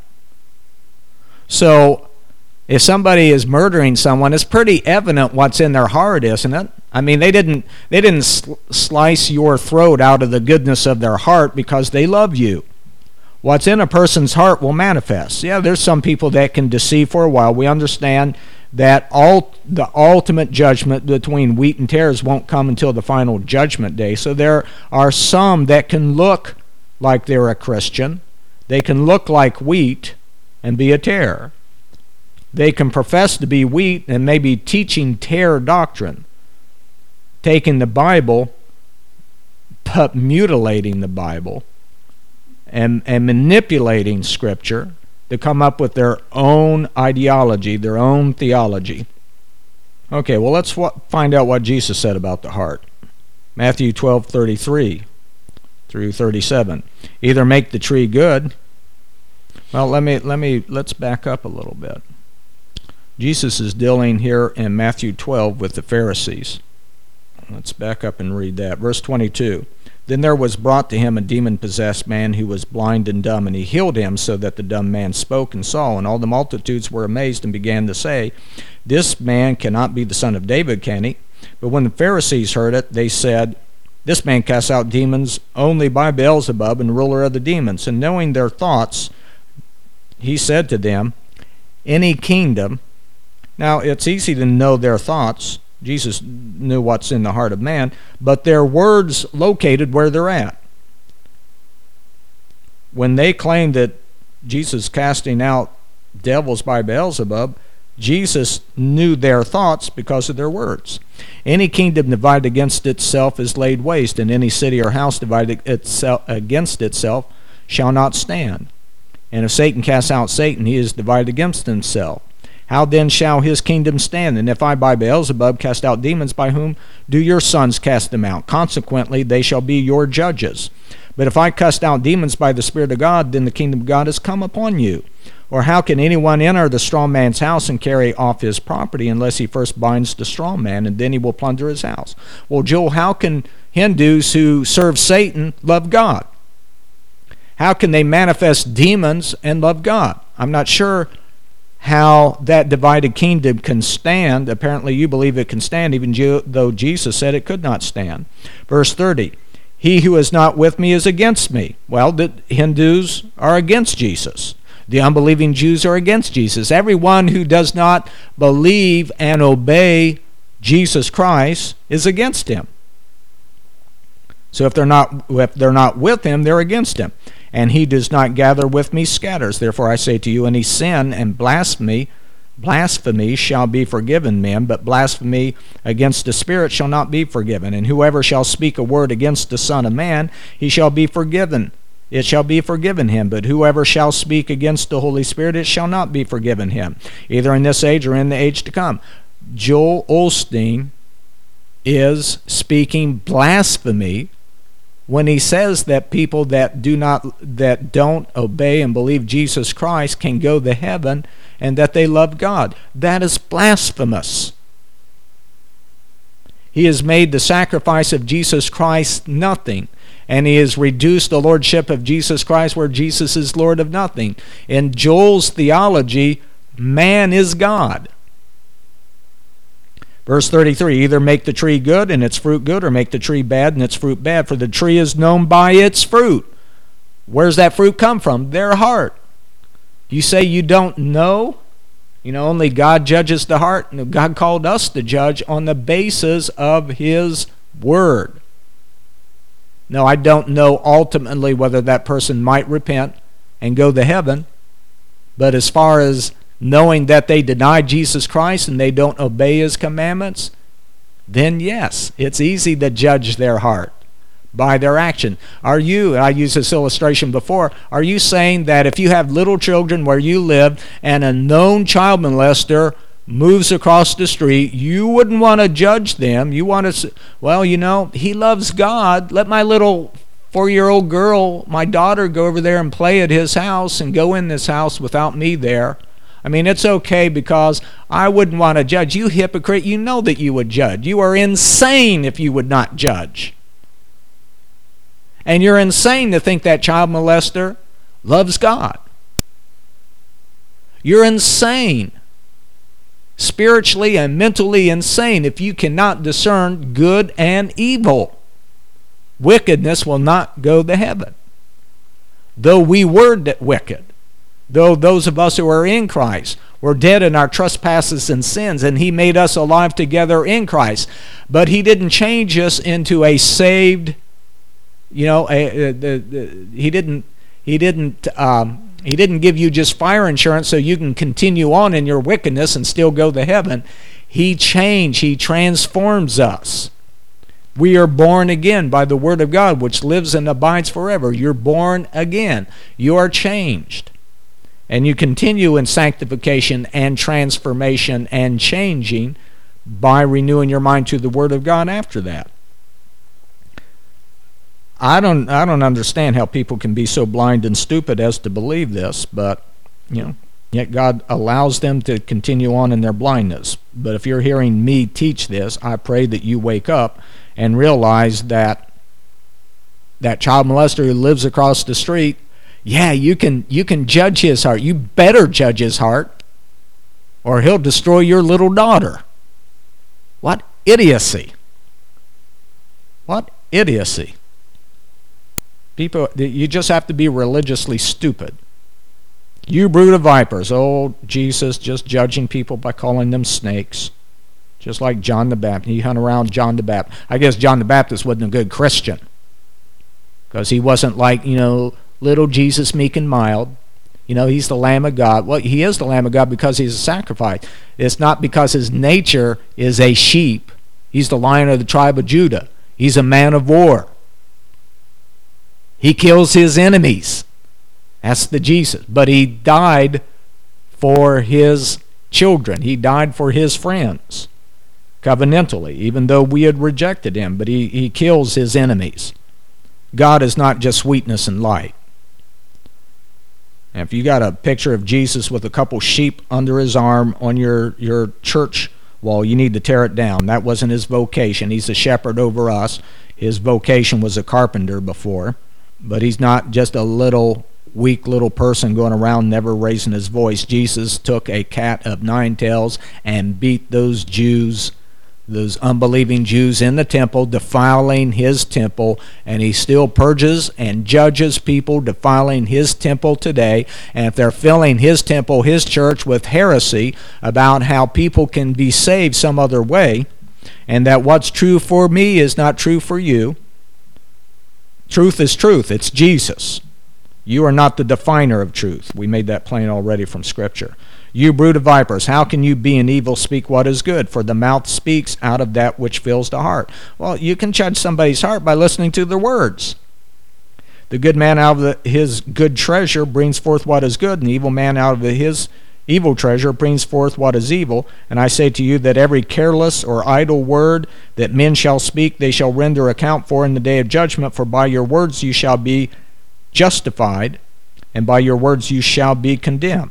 So if somebody is murdering someone, it's pretty evident what's in their heart, isn't it? I mean, they didn't they didn't sl- slice your throat out of the goodness of their heart because they love you. What's in a person's heart will manifest. Yeah, there's some people that can deceive for a while. We understand that all the ultimate judgment between wheat and tares won't come until the final judgment day. So there are some that can look like they're a Christian. They can look like wheat and be a tare. They can profess to be wheat and maybe teaching tare doctrine, taking the Bible, but mutilating the Bible and, and manipulating Scripture to come up with their own ideology, their own theology. Okay, well, let's w- find out what Jesus said about the heart. Matthew twelve thirty-three through thirty-seven. Either make the tree good. Well, let me let me let's back up a little bit. Jesus is dealing here in Matthew twelve with the Pharisees. Let's back up and read that. Verse twenty-two. Then there was brought to him a demon-possessed man who was blind and dumb, and he healed him so that the dumb man spoke and saw. And all the multitudes were amazed and began to say, This man cannot be the son of David, can he? But when the Pharisees heard it, they said, This man casts out demons only by Beelzebub, and ruler of the demons. And knowing their thoughts, he said to them, Any kingdom... Now, it's easy to know their thoughts. Jesus knew what's in the heart of man, but their words located where they're at. When they claimed that Jesus casting out devils by Beelzebub, Jesus knew their thoughts because of their words. Any kingdom divided against itself is laid waste, and any city or house divided itself against itself shall not stand. And if Satan casts out Satan, he is divided against himself. How then shall his kingdom stand? And if I by Beelzebub cast out demons, by whom do your sons cast them out? Consequently, they shall be your judges. But if I cast out demons by the Spirit of God, then the kingdom of God has come upon you. Or how can anyone enter the strong man's house and carry off his property unless he first binds the strong man, and then he will plunder his house? Well, Joel, how can Hindus who serve Satan love God? How can they manifest demons and love God? I'm not sure how that divided kingdom can stand. Apparently you believe it can stand, even though Jesus said it could not stand. Verse thirty, He who is not with me is against me. Well, the Hindus are against Jesus. The unbelieving Jews are against Jesus. Everyone who does not believe and obey Jesus Christ is against him. So if they're not if they're not with him, they're against him. And he does not gather with me scatters. Therefore I say to you, any sin and blasphemy, blasphemy shall be forgiven men, but blasphemy against the Spirit shall not be forgiven. And whoever shall speak a word against the Son of Man, he shall be forgiven. It shall be forgiven him. But whoever shall speak against the Holy Spirit, it shall not be forgiven him, either in this age or in the age to come. Joel Osteen is speaking blasphemy when he says that people that do not that don't obey and believe Jesus Christ can go to heaven and that they love God. That is blasphemous. He has made the sacrifice of Jesus Christ nothing, and he has reduced the lordship of Jesus Christ where Jesus is Lord of nothing. In Joel's theology, man is God. Verse thirty-three, either make the tree good and its fruit good, or make the tree bad and its fruit bad, for the tree is known by its fruit. Where's that fruit come from? Their heart. You say you don't know? You know, only God judges the heart, and God called us to judge on the basis of his word. No, I don't know ultimately whether that person might repent and go to heaven, but as far as knowing that they deny Jesus Christ and they don't obey his commandments, then yes, it's easy to judge their heart by their action. Are you, I used this illustration before, are you saying that if you have little children where you live and a known child molester moves across the street, you wouldn't want to judge them? You want to say, well, you know, he loves God. Let my little four-year-old girl, my daughter, go over there and play at his house and go in this house without me there. I mean, it's okay because I wouldn't want to judge. You hypocrite, you know that you would judge. You are insane if you would not judge. And you're insane to think that child molester loves God. You're insane. Spiritually and mentally insane if you cannot discern good and evil. Wickedness will not go to heaven. Though we were wicked. Though those of us who are in Christ were dead in our trespasses and sins, and he made us alive together in Christ. But he didn't change us into a saved, you know, a, a, a, a, he didn't, he didn't, um, he didn't give you just fire insurance so you can continue on in your wickedness and still go to heaven. He changed, he transforms us. We are born again by the word of God, which lives and abides forever. You're born again. You are changed. And you continue in sanctification and transformation and changing by renewing your mind to the Word of God after that. I don't I don't understand how people can be so blind and stupid as to believe this, but you know, yet God allows them to continue on in their blindness. But if you're hearing me teach this, I pray that you wake up and realize that that child molester who lives across the street, yeah, you can you can judge his heart. You better judge his heart, or he'll destroy your little daughter. What idiocy. What idiocy. People, you just have to be religiously stupid. You brood of vipers. Oh, Jesus just judging people by calling them snakes. Just like John the Baptist. He hung around John the Baptist. I guess John the Baptist wasn't a good Christian, because he wasn't like, you know, little Jesus meek and mild. You know, he's the Lamb of God. Well, he is the Lamb of God because he's a sacrifice. It's not because his nature is a sheep. He's the Lion of the tribe of Judah. He's a man of war. He kills his enemies. That's the Jesus. But he died for his children. He died for his friends, covenantally, even though we had rejected him. But he, he kills his enemies. God is not just sweetness and light. And if you got a picture of Jesus with a couple sheep under his arm on your, your church wall, you need to tear it down. That wasn't his vocation. He's a shepherd over us. His vocation was a carpenter before. But he's not just a little weak little person going around never raising his voice. Jesus took a cat of nine tails and beat those Jews, those unbelieving Jews in the temple, defiling his temple, and he still purges and judges people defiling his temple today. And if they're filling his temple, his church, with heresy about how people can be saved some other way, and that what's true for me is not true for you, truth is truth. It's Jesus. You are not the definer of truth. We made that plain already from Scripture. You brood of vipers, how can you being evil speak what is good? For the mouth speaks out of that which fills the heart. Well, you can judge somebody's heart by listening to their words. The good man out of the, his good treasure brings forth what is good, and the evil man out of the, his evil treasure brings forth what is evil. And I say to you that every careless or idle word that men shall speak, they shall render account for in the day of judgment. For by your words you shall be justified, and by your words you shall be condemned.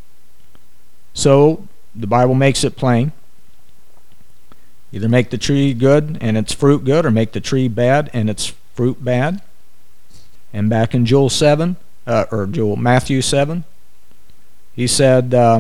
So the Bible makes it plain. Either make the tree good and its fruit good, or make the tree bad and its fruit bad. And back in Joel seven, uh, or Joel Matthew seven, he said, uh,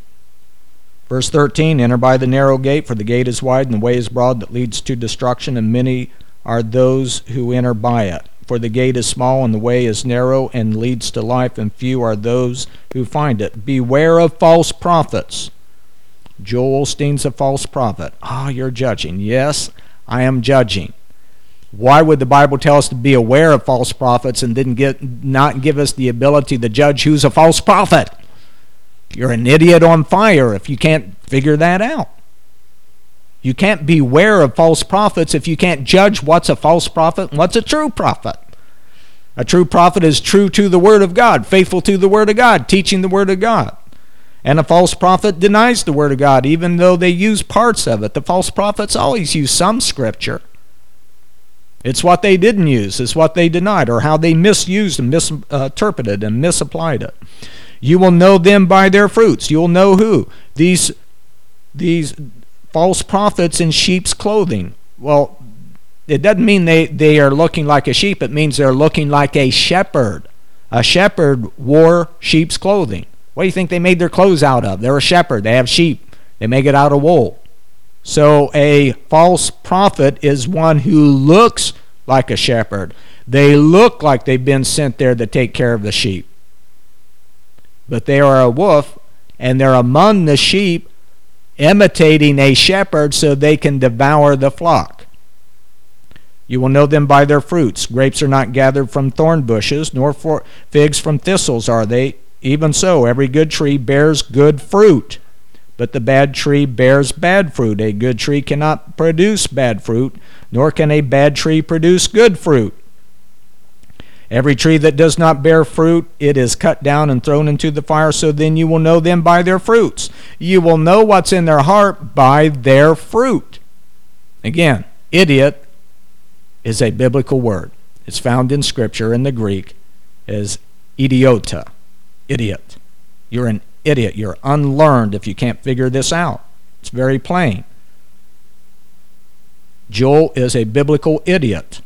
verse thirteen, enter by the narrow gate, for the gate is wide and the way is broad that leads to destruction, and many are those who enter by it. For the gate is small and the way is narrow and leads to life, and few are those who find it. Beware of false prophets. Joel Osteen's a false prophet. Ah, oh, you're judging. Yes, I am judging. Why would the Bible tell us to be aware of false prophets and didn't get not give us the ability to judge who's a false prophet? You're an idiot on fire if you can't figure that out. You can't beware of false prophets if you can't judge what's a false prophet and what's a true prophet. A true prophet is true to the Word of God, faithful to the Word of God, teaching the Word of God. And a false prophet denies the Word of God, even though they use parts of it. The false prophets always use some Scripture. It's what they didn't use. It's what they denied, or how they misused and misinterpreted and misapplied it. You will know them by their fruits. You will know who? These, these false prophets in sheep's clothing. Well, it doesn't mean they, they are looking like a sheep. It means they're looking like a shepherd. A shepherd wore sheep's clothing. What do you think they made their clothes out of? They're a shepherd. They have sheep. They make it out of wool. So a false prophet is one who looks like a shepherd. They look like they've been sent there to take care of the sheep. But they are a wolf, and they're among the sheep, imitating a shepherd so they can devour the flock. You will know them by their fruits. Grapes are not gathered from thorn bushes, nor for figs from thistles are they. Even so, every good tree bears good fruit, but the bad tree bears bad fruit. A good tree cannot produce bad fruit, nor can a bad tree produce good fruit. Every tree that does not bear fruit, it is cut down and thrown into the fire. So then you will know them by their fruits. You will know what's in their heart by their fruit. Again, idiot is a biblical word. It's found in Scripture in the Greek as idiota, idiot. You're an idiot. You're unlearned if you can't figure this out. It's very plain. Joel is a biblical idiot.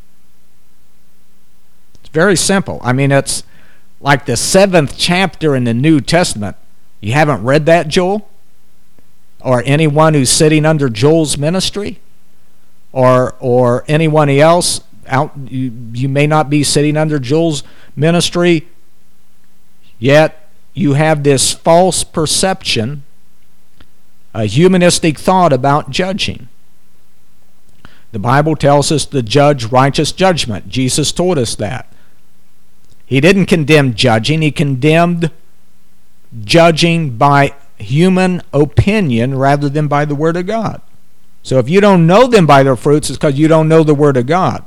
It's very simple. I mean, it's like the seventh chapter in the New Testament. You haven't read that, Joel? Or anyone who's sitting under Joel's ministry? Or or anyone else out, you, you may not be sitting under Joel's ministry, yet you have this false perception, a humanistic thought about judging. The Bible tells us to judge righteous judgment. Jesus told us that. He didn't condemn judging. He condemned judging by human opinion rather than by the Word of God. So if you don't know them by their fruits, it's because you don't know the Word of God.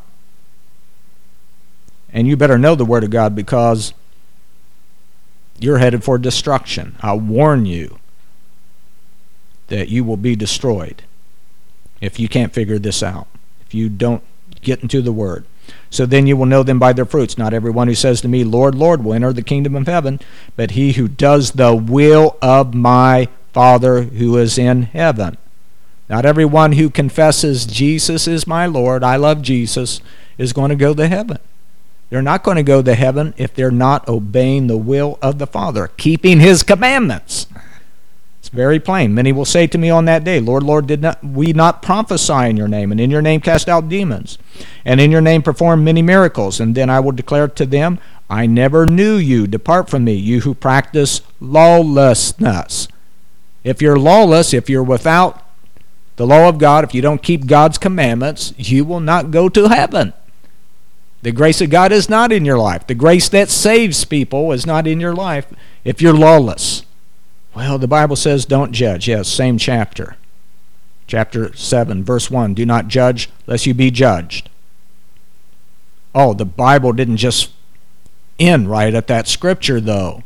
And you better know the Word of God, because you're headed for destruction. I warn you that you will be destroyed if you can't figure this out, if you don't get into the Word. So then you will know them by their fruits. Not everyone who says to me, Lord, Lord, will enter the kingdom of heaven, but he who does the will of my Father who is in heaven. Not everyone who confesses Jesus is my Lord, I love Jesus, is going to go to heaven. They're not going to go to heaven if they're not obeying the will of the Father, keeping his commandments. It's very plain. Many will say to me on that day, Lord, Lord, did not we not prophesy in your name, and in your name cast out demons, and in your name perform many miracles? And then I will declare to them, I never knew you. Depart from me, you who practice lawlessness. If you're lawless, if you're without the law of God, if you don't keep God's commandments, you will not go to heaven. The grace of God is not in your life. The grace that saves people is not in your life if you're lawless. Well, the Bible says don't judge. Yes, same chapter. Chapter seven, verse one. Do not judge lest you be judged. Oh, the Bible didn't just end right at that scripture, though.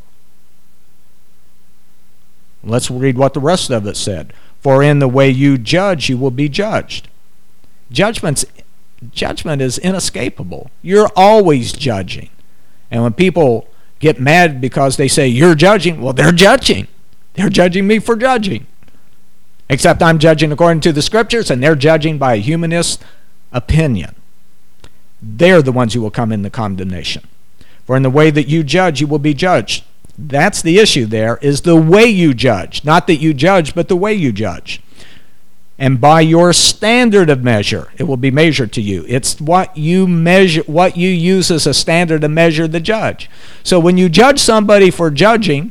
Let's read what the rest of it said. For in the way you judge, you will be judged. Judgment's, judgment is inescapable. You're always judging. And when people get mad because they say, you're judging, well, they're judging. They're judging me for judging. Except I'm judging according to the Scriptures, and they're judging by a humanist opinion. They're the ones who will come into condemnation. For in the way that you judge, you will be judged. That's the issue there, is the way you judge. Not that you judge, but the way you judge. And by your standard of measure, it will be measured to you. It's what you measure, what you use as a standard to measure the judge. So when you judge somebody for judging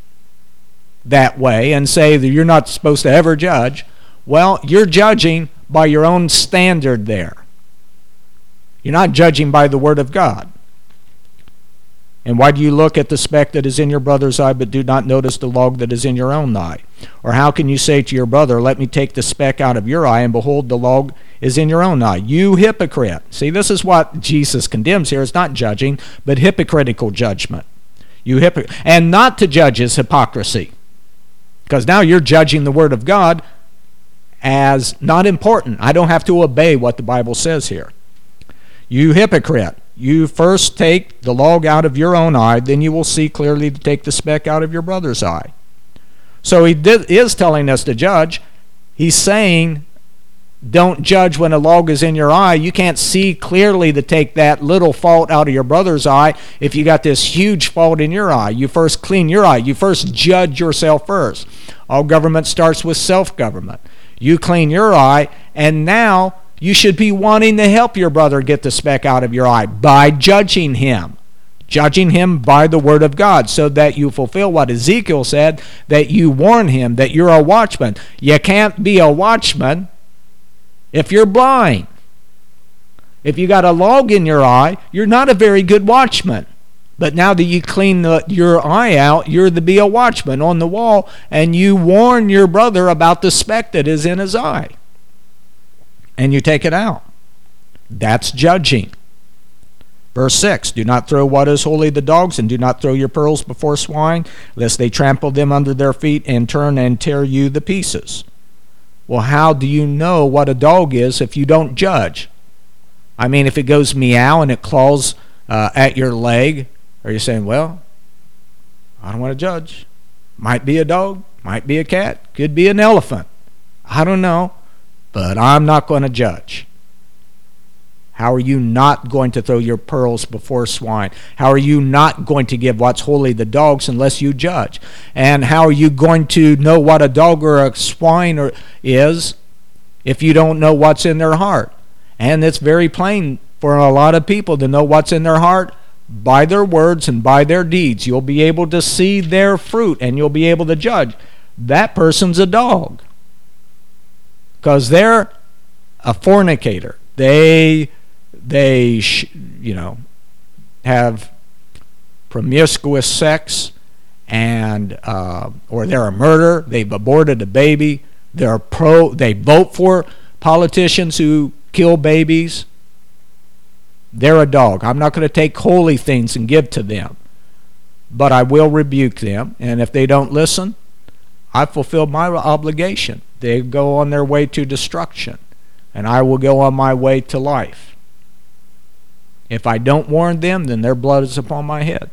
that way and say that you're not supposed to ever judge, well, you're judging by your own standard there. You're not judging by the Word of God. And why do you look at the speck that is in your brother's eye, but do not notice the log that is in your own eye? Or how can you say to your brother, let me take the speck out of your eye, and behold, the log is in your own eye? You hypocrite. See, this is what Jesus condemns here. It's not judging, but hypocritical judgment. You hypocrite. And not to judge is hypocrisy. Because now you're judging the Word of God as not important. I don't have to obey what the Bible says here. You hypocrite. You first take the log out of your own eye, then you will see clearly to take the speck out of your brother's eye. So he did, is telling us to judge. He's saying, don't judge when a log is in your eye. You can't see clearly to take that little fault out of your brother's eye if you got this huge fault in your eye. You first clean your eye. You first judge yourself first. All government starts with self-government. You clean your eye, and now you should be wanting to help your brother get the speck out of your eye by judging him. Judging him by the Word of God, so that you fulfill what Ezekiel said, that you warn him that you're a watchman. You can't be a watchman if you're blind. If you got a log in your eye, you're not a very good watchman. But now that you clean the, your eye out, you're to be a watchman on the wall, and you warn your brother about the speck that is in his eye. And you take it out. That's judging. Verse six, do not throw what is holy to dogs, and do not throw your pearls before swine, lest they trample them under their feet and turn and tear you to pieces. Well, how do you know what a dog is if you don't judge? I mean, if it goes meow and it claws uh, at your leg, are you saying, well, I don't want to judge. Might be a dog, might be a cat, could be an elephant. I don't know, but I'm not going to judge. How are you not going to throw your pearls before swine? How are you not going to give what's holy to dogs unless you judge? And how are you going to know what a dog or a swine or is if you don't know what's in their heart? And it's very plain for a lot of people to know what's in their heart by their words and by their deeds. You'll be able to see their fruit and you'll be able to judge. That person's a dog because they're a fornicator. They, they, you know, have promiscuous sex, and uh, or they're a murderer. They've aborted a baby. They're pro. They vote for politicians who kill babies. They're a dog. I'm not going to take holy things and give to them, but I will rebuke them. And if they don't listen, I fulfilled my obligation. They go on their way to destruction, and I will go on my way to life. If I don't warn them, then their blood is upon my head.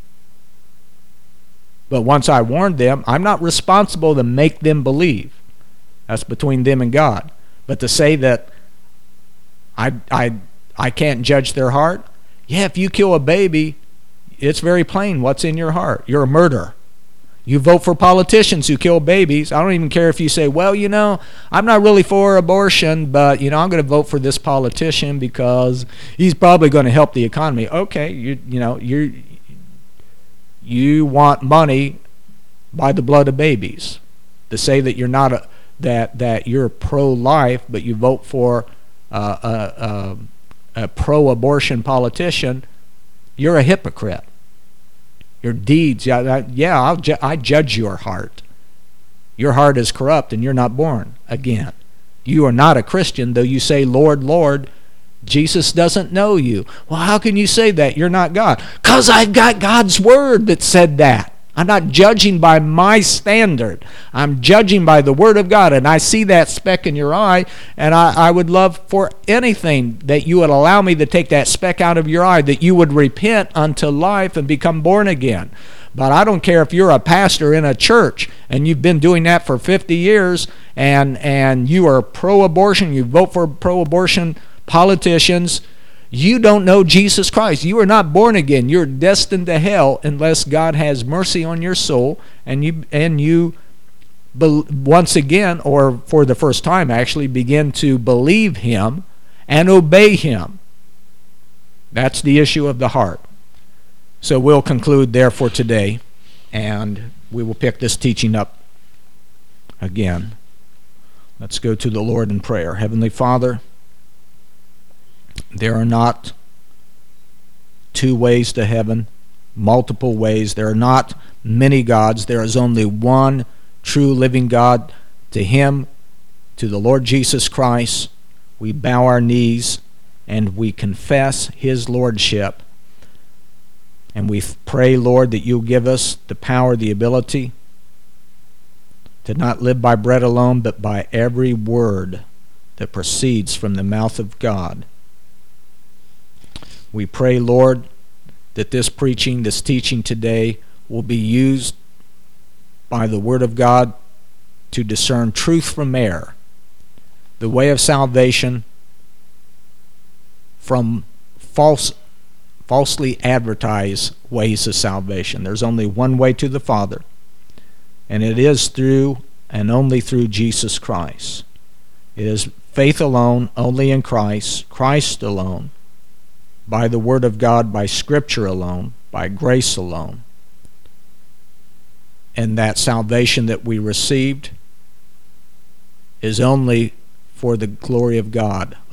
But once I warn them, I'm not responsible to make them believe. That's between them and God. But to say that I I I can't judge their heart, yeah, if you kill a baby, it's very plain what's in your heart. You're a murderer. You vote for politicians who kill babies. I don't even care if you say, well, you know, I'm not really for abortion, but, you know, I'm going to vote for this politician because he's probably going to help the economy. Okay, you you know, you you want money by the blood of babies. To say that you're not a that that you're pro-life, but you vote for uh, a, a, a pro-abortion politician, you're a hypocrite. Your deeds, yeah, yeah I'll ju- I judge your heart. Your heart is corrupt and you're not born again. You are not a Christian, though you say, Lord, Lord. Jesus doesn't know you. Well, how can you say that? You're not God. Because I've got God's word that said that. I'm not judging by my standard. I'm judging by the word of God. And I see that speck in your eye, and I, I would love for anything that you would allow me to take that speck out of your eye, that you would repent unto life and become born again. But I don't care if you're a pastor in a church and you've been doing that for fifty years and, and you are pro-abortion, you vote for pro-abortion politicians. You don't know Jesus Christ. You are not born again. You're destined to hell unless God has mercy on your soul and you and you be, once again, or for the first time actually, begin to believe him and obey him. That's the issue of the heart. So we'll conclude there for today, and we will pick this teaching up again. Let's go to the Lord in prayer. Heavenly Father, there are not two ways to heaven, multiple ways. There are not many gods. There is only one true living God. To him, to the Lord Jesus Christ, we bow our knees and we confess his lordship. And we pray, Lord, that you'll give us the power, the ability to not live by bread alone, but by every word that proceeds from the mouth of God. We pray, Lord, that this preaching, this teaching today will be used by the Word of God to discern truth from error, the way of salvation from false, falsely advertised ways of salvation. There's only one way to the Father, and it is through and only through Jesus Christ. It is faith alone, only in Christ, Christ alone, by the Word of God, by Scripture alone, by grace alone. And that salvation that we received is only for the glory of God